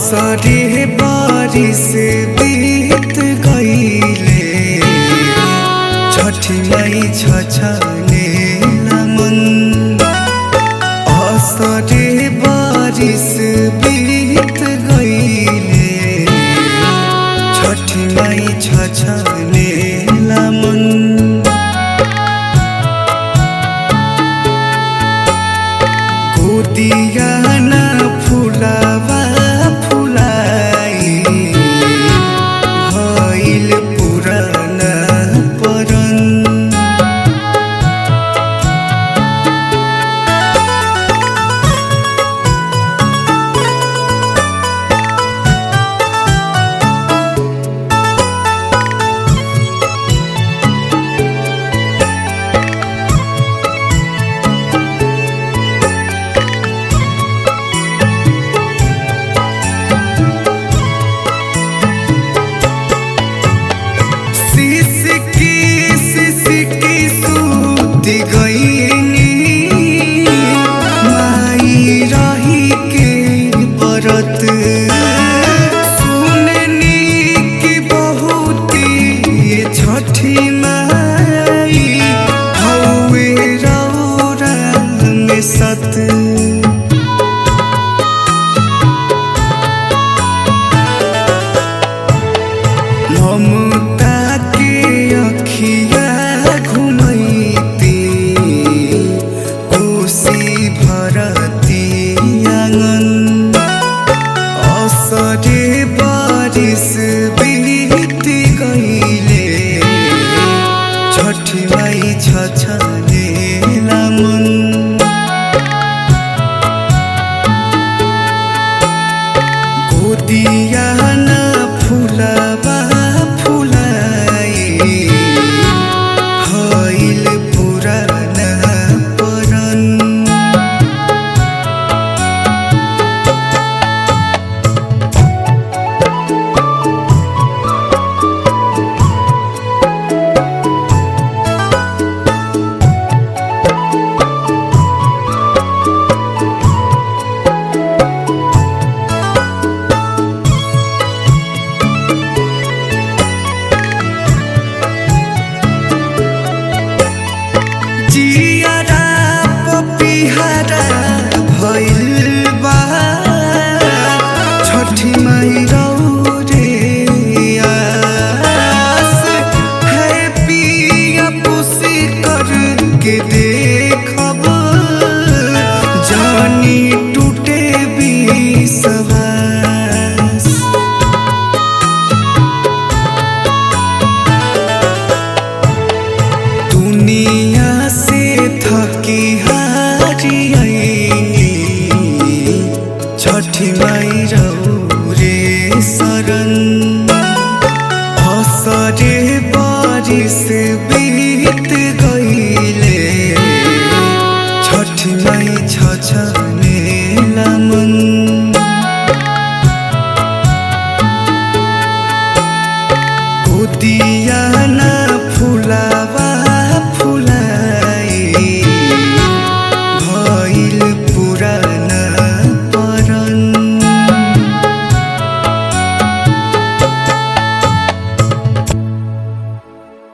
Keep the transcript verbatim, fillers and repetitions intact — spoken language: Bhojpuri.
असरे बारिश बीत गईले छठी माई छछने मन। असरे बारिश बीत गईले छठी माई छछने मन। गोदिया न फुलावा ममता के अखिया घुमैती कोसी भरती आंगन। असरे बारिश बीत गईले छठी माई छछने मन। गोदिया न फुलावा जियारा पपिहरा भइल बा छठी माई रौरे आस है पिया पुसी करके देखब जानी टूटे विश्वास। दुनिया थकी हारी छठी माई रौरे शरण। असरे बारिश बीत गईले छठी माई छछने मन। गोदिया